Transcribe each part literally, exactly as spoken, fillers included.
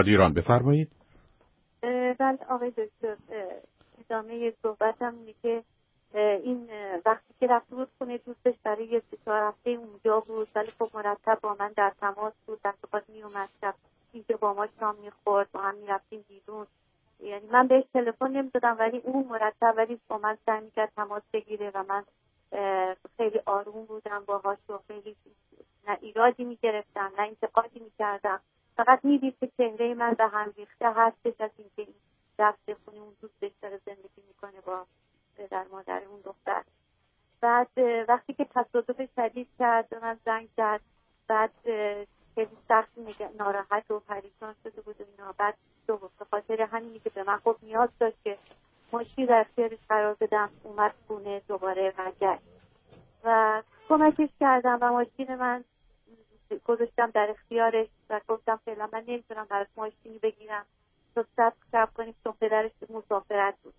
میخواد ایران. بفرمایید. بله آقای دکتر، ادامه صحبتم اینه که این وقتی که رفته بود خونه دوستش برای یه سه چهار هفته اونجا بود، ولی خب مرتب با من در تماس بود، دست و پات میومد، شب اینجا با ما شام میخورد، با هم میرفتیم بیرون. یعنی من بهش تلفن نمیدادم ولی اون مرتب ولی با من سعی میکرد تماس بگیره و من خیلی آروم بودم باهاش و خیلی نه ایرادی میگرفتم نه انتقادی میکردم، فقط میدید که چهره من به هم ریخته هستش از اینکه این رفته خونه اون دوستش داره زندگی میکنه با پدر مادر اون دختر. بعد وقتی که تصادف شدید کرد من زنگ زد، بعد خیلی سخت ناراحت و پریشان شده بود و اینا. بعد دو به خاطر همینی که به من خب نیاز داشت که ماشین در اختیارش قرار بدم، اومد خونه دوباره برگشت و کمکش کردم و ماشین من گذاشتم در اختیارش و گفتم فعلا من نمیتونم براش ماشینی بگیرم تا صبر صبر کنیم چون پدرش مسافرت بود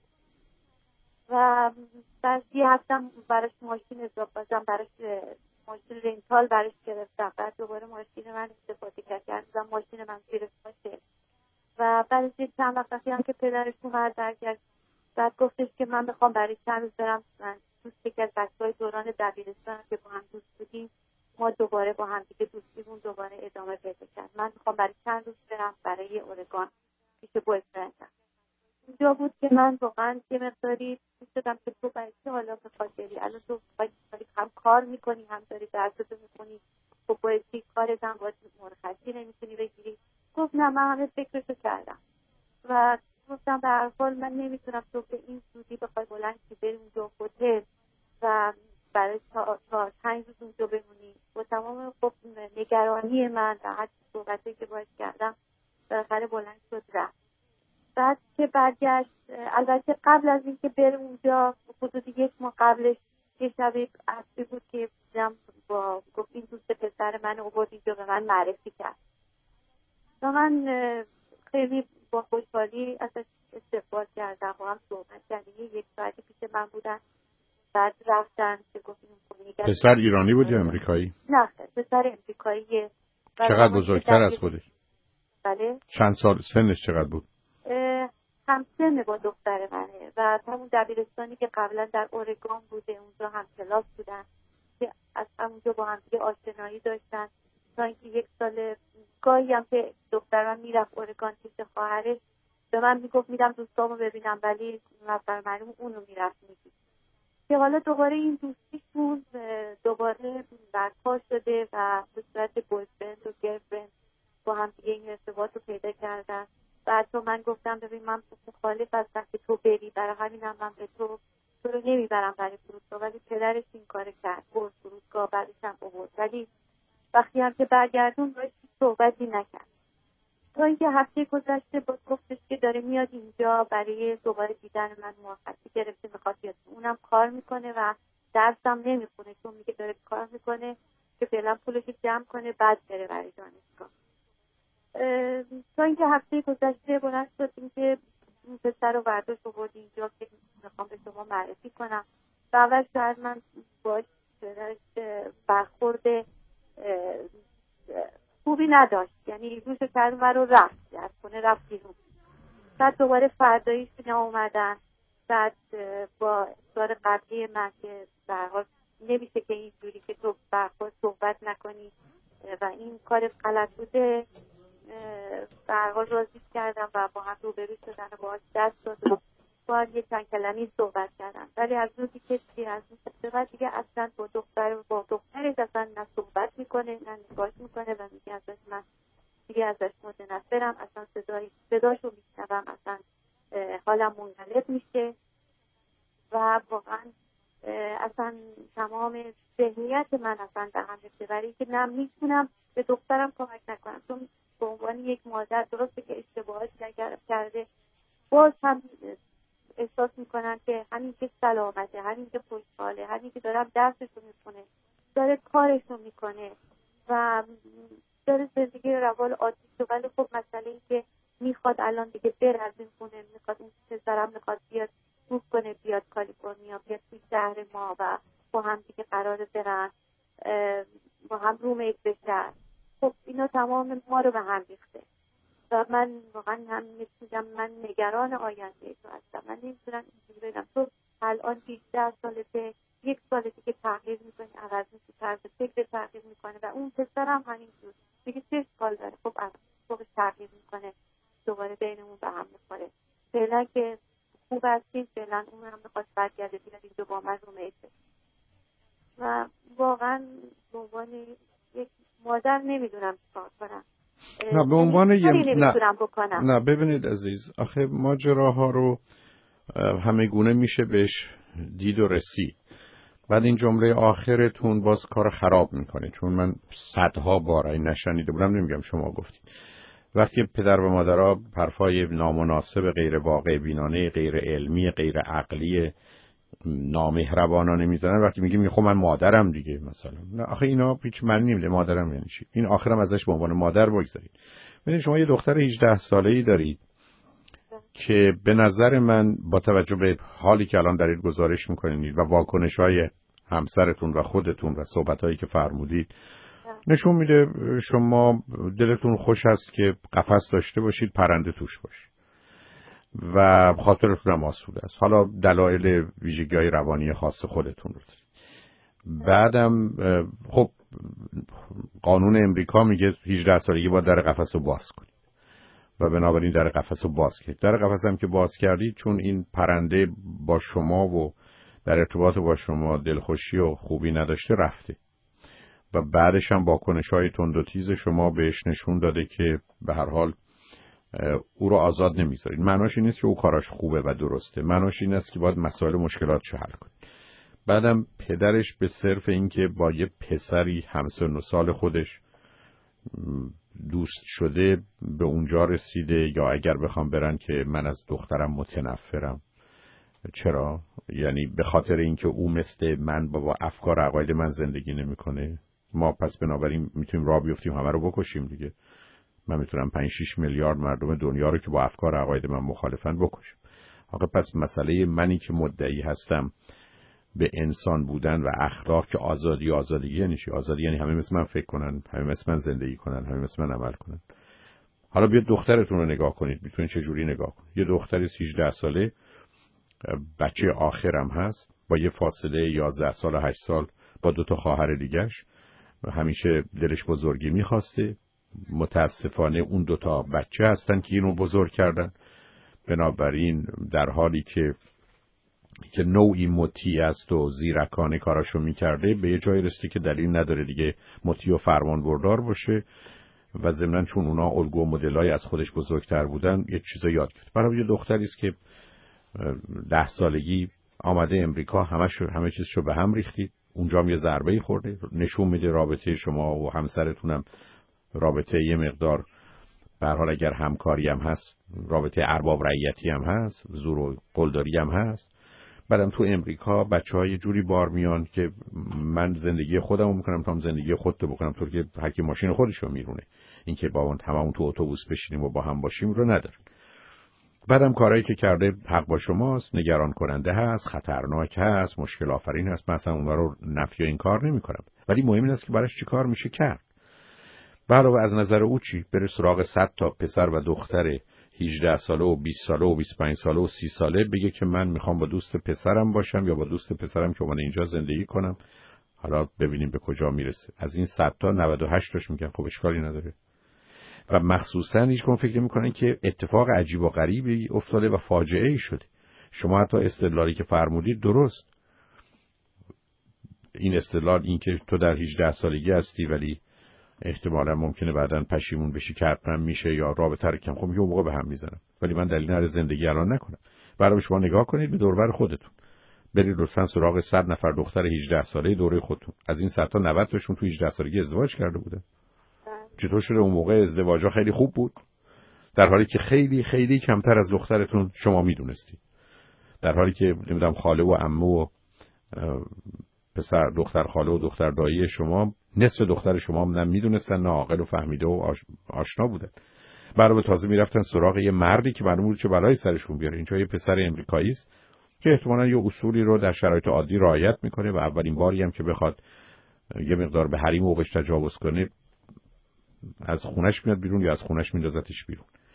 و بعد یه هفتم براش ماشین اضافه بازم براش ماشین رنتال براش گرفتم. بعد دوباره ماشین من استفاده کردم، ماشین من زیر باشه و بعد از چند وقتی هم که پدرش اومد برگشت، بعد گفتش که من میخوام برای چند روز برم دوست که از بچه‌های دوران دبیرستان که با هم دوست بودیم ما دوباره با هم دیگه دوستیمون دوباره ادامه پیدا کرد. من میخوام برای چند روز برم برای اورگان پیش بویفرندم. اونجا بود که من واقعا یه مقداری دوست دادم که تو برای چه حالا بخواد بری، الان تو هم کار میکنی هم داری درستو میکنی، خب باید چی کارت هم باید مرخصی نمیتونی بگیری. گفت نه من همه فکرشو کردم و گفتم به هر حال من نمیتونم تو به این زودی بخوای بلند چی بری اونجا هتل و برای تا تا پنج روز اونجا بمونی. با تمام خب نگرانی من و حتی صحبتی که باید کردم بالاخره بلند شد رفت. بعد که برگشت، البته قبل از اینکه بره اونجا حدود یک ماه قبلش یه شبیه عصری بود که دیدم با گفت این دوست پسر من آورد اینجا به من معرفی کرد و من خیلی با خوشحالی ازش استقبال کردم و هم صحبت کردیم. یک ساعتی پیش من بودن، بعد رفتن که گفتیم پسر ایرانی بود یا امریکایی؟ نه پسر امریکاییه. چقدر بزرگتر از خودش؟ بله. چند سال سنش چقدر بود؟ همسن با دختر منه و همون دبیرستانی که قبلا در اورگان بوده اونجا هم کلاس بودن که از همونجا با هم دیگه آشنایی داشتن تا اینکه یک سال گاهی هم که دختر من میرفت اورگان پیش خواهرش به من میگفت میرم دوستامو ببینم ولی مثلا معلوم اونو میرفت میدید که حالا دوباره این دوستیشون دوباره برپا شده و به صورت بویفرند و گرفرند با هم دیگه این ارتباط رو پیدا کردن. بعد تو من گفتم ببین من مخالف هستم که تو بری، برای همینم من به تو تو رو نمیبرم برای فرودگاه، ولی پدرش این کار کرد برد فرودگاه بعدش هم آورد، ولی وقتی هم که برگردون باید صحبتی نکرد تا اینکه هفته گذشته بود گفتش که داره میاد اینجا برای دوباره دیدن من، موافقتی گرفته میخواد بیاد. اونم کار میکنه و درسم نمیخونه چون میگه داره کار میکنه که فعلا پولش جمع کنه بعد بره برای دانشگاه. تا اینکه هفته گذشته بلند شدیم که اون پسر رو برداشت آورد اینجا که میخوام به شما معرفی کنم و اول شاید من باش برخورد خوبی نداشت، یعنی روش کرد و رو رفت از خونه رفت بیرون. بعد دوباره فرداییش اینا اومدن، بعد با اصرار قبلی من که در حال نمیشه که اینجوری که تو برخورد صحبت نکنی و این کار غلط بوده در حال راضی کردم و با هم روبرو شدن و باهاش دست دادم، با هم یه چند کلمه‌ای صحبت کردم. ولی از روزی که چی از اون بعد دیگه اصلا با دختر با دخترش اصلا نه صحبت میکنه نه نگاش میکنه و میگه ازش من دیگه ازش متنفرم، اصلا صدای صداشو میشنوم اصلا حالم منقلب میشه و واقعا اصلا تمام ذهنیت من اصلا به هم ریخته، برای اینکه نه میتونم به دخترم کمک نکنم چون به عنوان یک مادر درسته که اشتباهات کرده باز هم احساس میکنم که همین که سلامته، همین که خوشحاله، همین که دارم درسشو میکنه، داره کارشو میکنه و داره زندگی روال عادی شو، ولی خب مسئله این که میخواد الان دیگه بره از این خونه، میخواد اون پسرم میخواد بیاد موو کنه بیاد کالیفرنیا، بیاد توی شهر ما و با هم دیگه قراره برن با هم رومیت بشن. خب اینا تمام ما رو به هم ریخته و و من واقعا هم میتونم من نگران آینده تو هستم. من نمیتونم اینجوری بگم تو الان هجده سالته، یک ساله که تغییر میکنی، عوض میشه، طرز فکر تغییر میکنه و اون پسرم همینجور دیگه سه سال داره. خب فوقش تغییر میکنه، دوباره بینمون به هم میخوره. فعلا که خوب هستیم، فعلا اون هم میخواد برگرده بیاد اینجا با من رو میشه و واقعا به عنوان یک مادر نمیدونم چیکار کنم. نه به عنوان یه نه. نه ببینید عزیز، آخه ماجراها رو همه گونه میشه بهش دید و رسید. بعد این جمله آخرتون باز کار خراب میکنه، چون من صدها بار این نشنیده بودم، نمیگم شما گفتید. وقتی پدر و مادرها حرفای نامناسب، غیر واقع بینانه، غیر علمی، غیر عقلی، نامهربانانه میزنن، وقتی میگیم خب من مادرم دیگه مثلا، نه آخه اینا هیچ معنی نمیده. مادرم یعنی چی؟ این آخرم ازش به عنوان مادر بگذارید. ببینید شما یه دختر هجده ساله‌ای دارید که به نظر من با توجه به حالی که الان دارید گزارش میکنید و واکنش‌های همسرتون و خودتون و صحبت‌هایی که فرمودید نشون میده شما دلتون خوش است که قفس داشته باشید، پرنده توش باشه و خاطرتون هم آسوده است. حالا دلایل ویژگی‌های روانی خاص خودتون رو دارید. بعدم خب قانون امریکا میگه هجده سالگی باید در قفس رو باز کنید و بنابراین در قفس رو باز کردید. در قفس هم که باز کردید، چون این پرنده با شما و در ارتباط با شما دلخوشی و خوبی نداشته، رفته و بعدش هم واکنش‌های تند و تیز شما بهش نشون داده که به هر حال او رو آزاد نمیذارید. معناش این نیست که او کاراش خوبه و درسته، معناش این است که باید مسائل مشکلاتش حل کنید. بعدم پدرش به صرف این که با یه پسری همسن و سال خودش دوست شده به اونجا رسیده، یا اگر بخوام برن که من از دخترم متنفرم. چرا؟ یعنی به خاطر اینکه او مثل من با, با افکار عقاید من زندگی نمیکنه، ما پس بنابراین میتونیم راه بیفتیم همه رو بکشیم دیگه. من میتونم پنج شش میلیارد مردم دنیا رو که با افکار عقاید من مخالفن بکشم. آخه پس مسئله منی که مدعی هستم به انسان بودن و اخلاق که آزادی آزادی یعنی چی؟ آزادی یعنی همه مثل من فکر کنن، همه مثل من زندگی کنن، همه مثل من عمل کنن. حالا بیاد دخترتون رو نگاه کنید، میتونید چه جوری نگاه کنید. یه دختری هجده ساله، بچه آخرم هست، با یه فاصله یازده سال و هشت سال با دو تا خواهر دیگه‌اش، همیشه دلش بزرگی می‌خواسته. متاسفانه اون دو تا بچه هستن که اینو بزرگ کردن. بنابراین در حالی که که نوعی مطیع است و زیرکانه کاراشو میکرده، به یه جای رسیده که دلیل نداره دیگه مطیع و فرمان بردار باشه و ضمناً چون اونا الگو و مدلای از خودش بزرگتر بودن یه چیزا یاد گرفت. برای یه دختری است که ده سالگی آمده امریکا، همش همه چیزشو به هم ریختید، اونجا هم یه ضربه‌ای خورده. نشون میده رابطه شما و همسرتونم رابطه یه مقدار به هر حال اگر همکاری هم هست، رابطه ارباب رعیتی هم هست، زور و قلدری هم هست. بعدم تو امریکا بچه‌ها یه جوری بار میان که من زندگی خودمو میکنم تا هم زندگی خودتو بکنم، طور که هر کی ماشین خودشو میرونه. این که با اون تمام تو اتوبوس بشینیم و با هم باشیم رو نداره. بعدم کارهایی که کرده حق با شماست، نگران کننده هست، خطرناک هست، مشکل آفرین هست. مثلا اونها رو نفی و انکار نمی‌کنم، ولی مهم این است که براش چی کار میشه کرد. علاوه از نظر او چی؟ بره سراغ صد تا پسر و دختر هجده ساله و بیست ساله و بیست و پنج ساله و سی ساله، بگه که من میخوام با دوست پسرم باشم یا با دوست پسرم که من اینجا زندگی کنم. حالا ببینیم به کجا میرسه. از این صد تا نود و هشت تاش میگن خب اشکالی نداره و مخصوصا هیچ کدوم فکر نمی‌کنن که اتفاق عجیب و غریبی افتاده و فاجعه ای شده. شما حتی استدلالی که فرمودید درست. این استدلال این که تو در هجده سالگی هستی ولی احتمالا ممکنه بعداً پشیمون بشی که حتما میشه یا رابطه رو کم خب یه موقع به هم میزنم، ولی من دلیل نداره زندگی الان نکنم. برای شما نگاه کنید به دور و بر خودتون، برید لطفاً سراغ صد نفر دختر هجده ساله دوره خودتون. از این صد تا نود تاشون تو هجده سالگی ازدواج کرده بودن. چطور شده اون موقع ازدواجا خیلی خوب بود در حالی که خیلی خیلی کمتر از دخترتون شما میدونستید، در حالی که نمیدونم خاله و عمه و پسر دختر خاله و دختر دایی شما نصف دختر شما هم نه میدونستن نه عاقل و فهمیده و آشنا بودن. برای تازه میرفتن سراغ یه مردی که معلوم بود چه بلایی سرشون بیاره. اینجا یه پسر امریکایی است که احتمالاً یه اصولی رو در شرایط عادی رعایت میکنه و اولین باری هم که بخواد یه مقدار به حریم و بهش تجاوز کنه از خونش میاد بیرون یا از خونش میندازتش بیرون.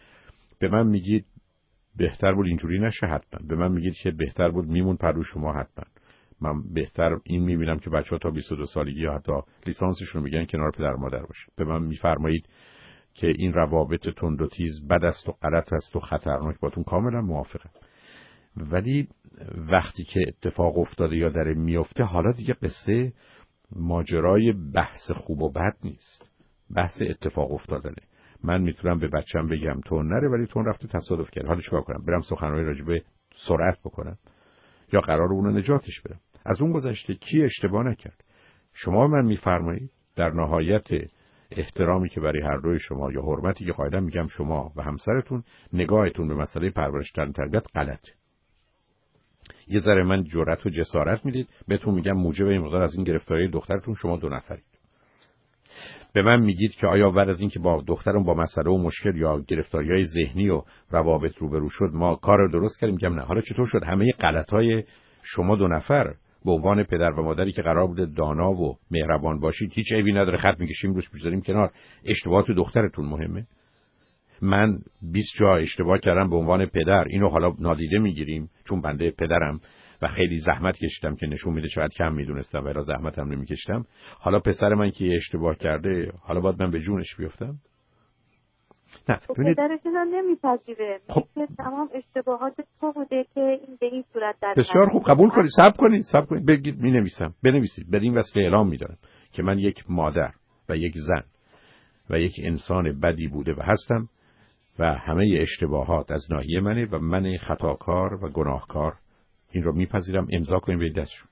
به من میگید بهتر بود اینجوری نشه، حتما به من میگید که بهتر بود میمون پر رو شما، حتما من بهتر این میبینم که بچه‌ها تا بیست و دو سالگی یا حتی لیسانسشون میگن کنار پدر مادر باشه. به من میفرمایید که این روابط تند و تیز بد است و غلط است و خطرناک، باتون کاملا موافقم. ولی وقتی که اتفاق افتاده یا داره میفته، حالا دیگه قصه ماجرای بحث خوب و بد نیست، بحث اتفاق افتادنه. من میتونم به بچم بگم تو نره، ولی تو رفته تصادف کرد، حالا چیکار کنم؟ برم سخنرانی راجع به سرعت بکنم یا قرار اون رو نجاتش بدم؟ از اون گذشته کی اشتباه نکرد؟ شما من میفرمایید در نهایت احترامی که برای هر دوی شما یا حرمتی که قاعدتا میگم شما و همسرتون نگاهتون به مسئله پرورش در تربیت غلطه. یه ذره من جرأت و جسارت میدید، بهتون میگم موجب این مقدار از این گرفتاری دخترتون شما دو نفرید. به من میگید که آیا بعد از اینکه با دخترم با مسئله و مشکل یا گرفتاری‌های ذهنی و روابط روبرو شد ما کار رو درست کردیم؟ میگم نه. حالا چطور شد همه غلط‌های شما دو نفر به عنوان پدر و مادری که قرار بوده دانا و مهربان باشید، هیچ عیبی نداره، خط میکشیم روش میذاریم کنار، اشتباهات دخترتون مهمه؟ من بیست جا اشتباه کردم به عنوان پدر، اینو حالا نادیده میگیریم چون بنده پدرم و خیلی زحمت کشیدم که نشون میده چقدر کم میدونستم و الا زحمتم نمیکشیدم. حالا پسر من که اشتباه کرده، حالا باید من به جونش بیفتم؟ نه، پدرشون هم نمیپذیره. خب تمام اشتباهات تو بوده که این به این صورت در بسیار خوب قبول کنید، صبر کنید صبر کنید بگید مینویسم، بنویسید. بدین وسیله اعلام میدارم که من یک مادر و یک زن و یک انسان بدی بوده و هستم و همه اشتباهات از ناحیه منه و من خطاکار و گناهکار این رو میپذیرم. امضا کنید به دستشون.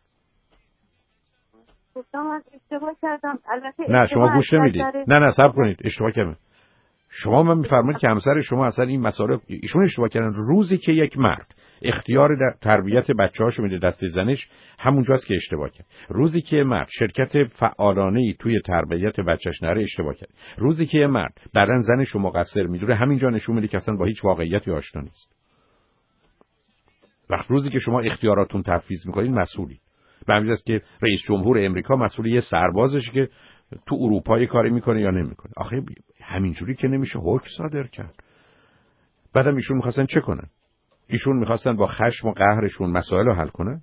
گفتم اشتباه کردم. البته نه شما گوش نمیدید. نه نه صبر کنید. اشتباه کردم. شما من میفرمایید که همسر شما اصلا این مسائل ایشون اشتباه کردن. روزی که یک مرد اختیار در تربیت بچه‌هاشو میده دست زنش، همونجاست که اشتباه کرد. روزی که مرد شرکت فعالانه‌ای توی تربیت بچه‌ش نره، اشتباه کرد. روزی که مرد بعدن زنش رو مقصر میدونه، همینجا نشون میده که اصلا با هیچ واقعیتی آشنا نیست. وقت روزی که شما اختیاراتون تفویض میکنید مسئولی. به همین جاست که رئیس جمهور امریکا مسئول یه سربازشه که تو اروپا کاری میکنه یا نمیکنه. آخه همینجوری که نمیشه حکم صادر کرد. بعدم ایشون میخواستن چه کنن؟ ایشون میخواستن با خشم و قهرشون مسائل رو حل کنن؟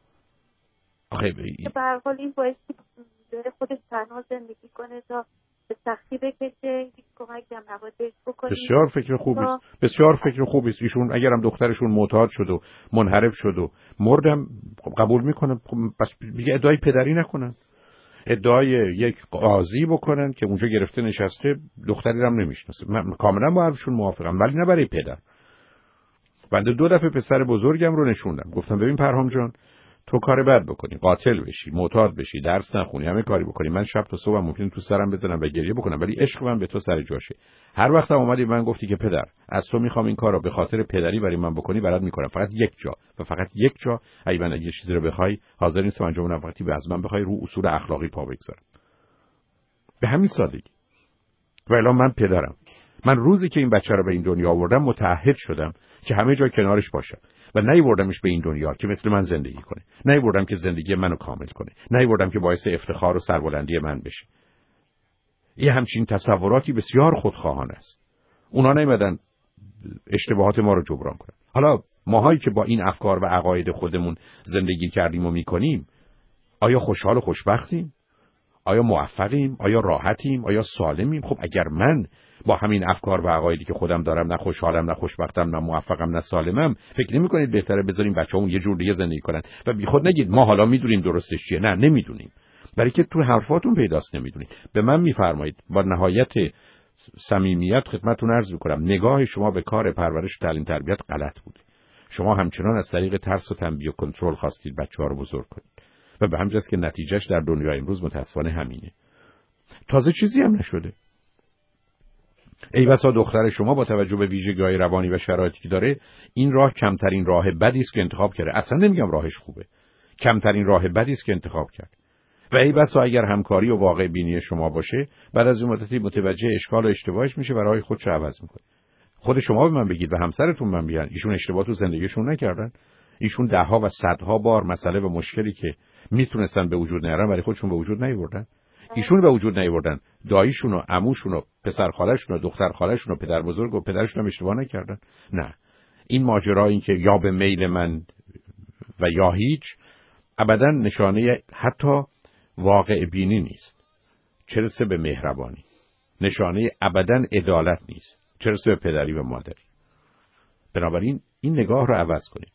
آخه به هر حال این باعث داره خودش تنها زندگی کنه تا به سختی بکشه، هیچ کمکی هم نباید بکنه. بسیار فکر خوبی است. بسیار فکر خوبی است. ایشون اگرم دخترشون معتاد شد و منحرف شد و مردم قبول میکنه، بس دیگه ادعای پدری نکنن. ادعای یک قاضی بکنن که اونجا گرفته نشسته، دختری رو هم نمیشناسه. من کاملا با حرفشون موافقم، ولی نه برای پدر. بنده دو دفعه پسر بزرگم رو نشوندم، گفتم ببین پرهام جان، تو کار بد بکنی، قاتل بشی، معتاد بشی، درس نخونی، همه کاری بکنی، من شب تا صبح ممکنه تو سرم بزنم و گریه بکنم، ولی عشق من به تو سر جاشه. هر وقت هم اومدی من گفتی که پدر از تو میخوام این کارو به خاطر پدری برای من بکنی، برات میکنم. فقط یک جا و فقط یک جا اگه من یه چیزی رو بخوای حاضر نیستم انجام بدم، وقتی به از من بخوای رو اصول اخلاقی پا بگذارم. به همین سادگی. و الان من پدرم. من روزی که این بچه رو به این دنیا آوردم متعهد شدم که همه جا کنارش باشم و نیوردمش به این دنیا که مثل من زندگی کنه، نیوردم که زندگی منو کامل کنه، نیوردم که باعث افتخار و سربلندی من بشه. این همچین تصوراتی بسیار خودخواهانه است. اونا نیومدن اشتباهات ما رو جبران کنن. حالا ماهایی که با این افکار و عقاید خودمون زندگی کردیم و میکنیم، آیا خوشحال و خوشبختیم؟ آیا موفقیم؟ آیا راحتیم؟ آیا سالمیم؟ خب اگر من با همین افکار و عقایدی که خودم دارم نه خوشحالم، نه خوشبختم، نه موفقم، نه سالمم، فکر نمی‌کنید بهتره بذاریم بچه‌مون یه جور دیگه زندگی کنن و بیخود نگید ما حالا میدونیم درستش چیه؟ نه نمیدونیم. برای که تو حرفاتون پیداست نمیدونید. به من میفرمایید با نهایت صمیمیت خدمتتون عرض می‌کنم نگاه شما به کار پرورش و تعلیم تربیت غلط بود. شما همچنان از طریق ترس و تنبیه و کنترل خواستید بچه‌ها رو بزرگ کنید و به همین جاست که نتیجهش در دنیای امروز متأسفانه همینه. تازه چیزی هم نشده. ای بسا دختر شما با توجه به ویژگی‌های روانی و شرایطی که داره این راه کمترین راه بدی است که انتخاب کرده. اصلا نمیگم راهش خوبه، کمترین راه بدی است که انتخاب کرد. و ای بسا اگر همکاری و واقع بینی شما باشه، بعد از این مدتی متوجه اشکال و اشتباهش میشه و راه خودش رو عوض میکنه. خود شما به من بگید و همسرتون من بیان ایشون اشتباه تو زندگیشون نکردن؟ ایشون دهها و صدها بار مسئله و مشکلی که میتونستن به وجود نیارن برای خودشون به وجود نیاوردن. ایشون به وجود نیاوردن، داییشون و عموشون و پسر خاله‌شون و دختر خاله‌شون و پدر بزرگ و پدرشون هم اشتباه نکردن. نه، این ماجرا این که یا به میل من و یا هیچ ابدا نشانه حتی واقع بینی نیست، چه رسه به مهربانی. نشانه ابدا عدالت نیست، چه رسه به پدری و مادری. بنابراین این نگاه رو عوض کنید.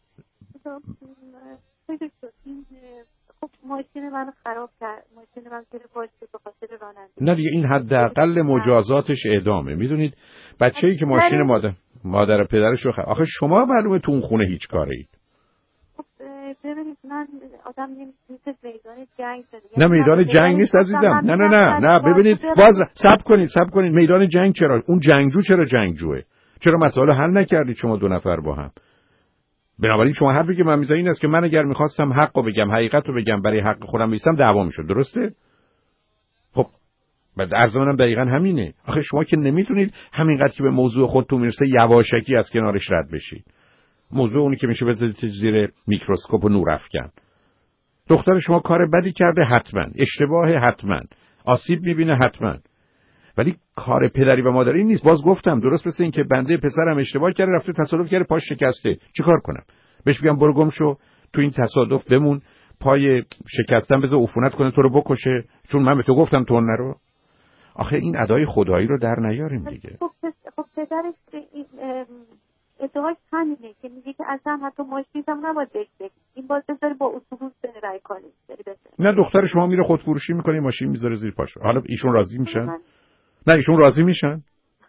خب ماشین من خراب کرد، ماشین من زیر بار شد به خاطر رانندگی. نه دیگه این حداقل مجازاتش اعدامه. میدونید بچه‌ای که ماشین مادر مادر پدرش رو خراب، آخه شما معلومه تو اون خونه هیچ کاره اید. خب ببینید من آدم نیست میدان جنگ شده. نه میدان جنگ نیست عزیزم. نه نه نه نه ببینید باز صبر کنید صبر کنید میدان جنگ چرا؟ اون جنگجو چرا جنگجوه؟ چرا مسائل حل نکردید شما دو نفر با هم؟ بنابراین شما حرفی که من میزنم این است که من اگر میخواستم حق رو بگم، حقیقت رو بگم، برای حق خودم بیستم دعوا میشد، درسته؟ خب بعد عرض منم دقیقاً همینه. آخه شما که نمیتونید همینقدر که به موضوع خودتون میرسه یواشکی از کنارش رد بشید. موضوع اونی که میشه بذارید زیر میکروسکوپ و نور افکن. دختر شما کار بدی کرده حتما، اشتباه حتما، آسیب میبینه حتما، ولی کار پدری و مادری نیست. باز گفتم درست مثل این که بنده پسرم اشتباه کرده رفته تصادف کرده پاش شکسته، چیکار کنم؟ بهش بگم برو گم شو تو این تصادف بمون، پای شکستن بذار عفونت کنه تو رو بکشه چون من به تو گفتم تو نرو؟ آخه این ادای خدایی رو در نیاریم دیگه. خب خب پدرش ادعاش همینه که میگه که اصلا حتی ماشین هم نباید بگذاری، این باید بذاری با اتوبوس بره رای کنی. نه دختر شما میره خودفروشی میکنه ماشین میذاره زیر پاش. حالا ایشون راضی میشن؟ نه ایشون راضی میشن؟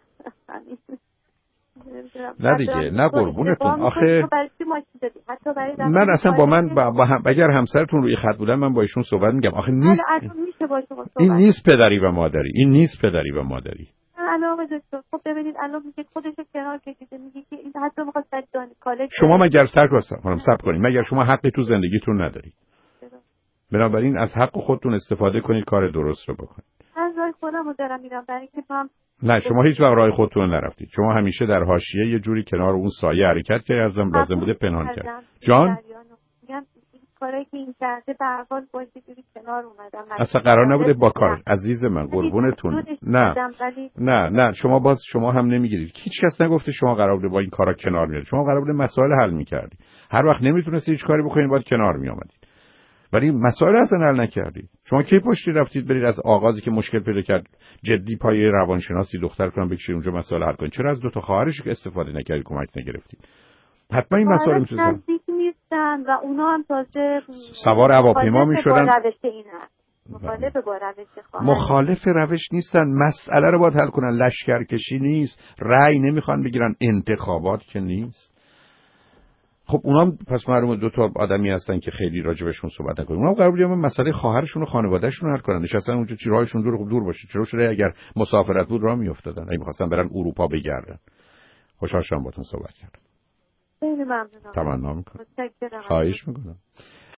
نه دیگه نه قربونتون. آخه من اصلا با من با, با هم اگر همسرتون روی خط بودن من با ایشون صحبت میگم. آخه نیست این نیست پدری و مادری، این نیست پدری و مادری. علاوه دکتر خب ببینید الان میگه خودش کنار کشیده، میگه که این حتی میخواد دانش کالج. شما مگر سر کنم صبر کنید، مگر شما حقی تو زندگیتون ندارید؟ بنابراین از حق خودتون استفاده کنید، کار درست رو بکنید. از راه خودم رو دارم میرم برای اینکه هم نه شما هیچ وقت راه خودتون نرفتید. شما همیشه در حاشیه یه جوری کنار اون سایه حرکت کردید، ازم لازم بوده پنهان کرد. جان میگم کاری که این کرده به هر حال باید جوری کنار اومدم. اصلا قرار نبوده با کار عزیز من قربونتون. نه نه نه شما باز شما هم نمیگیرید. هیچ کس نگفته شما قرار بوده با این کارا کنار میاد. شما قرار بوده مسائل حل میکردید. هر وقت نمیتونستید هیچ کاری بکنید باید کنار میآمدید. ولی مسائل اصلا حل نکردید. شما کی پشتی رفتید برید از آغازی که مشکل پیدا کرد جدی پای روانشناسی دخترتون بکشید اونجا مسائل حل کنید؟ چرا از دو تا خواهرش که استفاده نکردید، کمک نگرفتید؟ حتما این مسائل میتونن نیستن و اونا هم تازه سوار هواپیما میشدن. مخالف با روش خواهر مخالف روش نیستن، مسئله رو باید حل کنن. لشکرکشی نیست، رأی نمیخوان بگیرن، انتخابات که نیست. خب اونا پس معلومه دو تا آدمی هستن که خیلی راجبشون صحبت نکنیم. اونا قرار بوده مسئله خواهرشون و خانواده‌شون حل کنن. نشستن اونجا چی راهشون دور دور باشه. چرا شده اگر مسافرت بود راه میافتادن، اگه می‌خواستن برن اروپا بگردن. خوشحال شدم باهاتون صحبت کردم. خیلی ممنونم. تمنا می‌کنم. متشکرم. خواهش می‌کنم.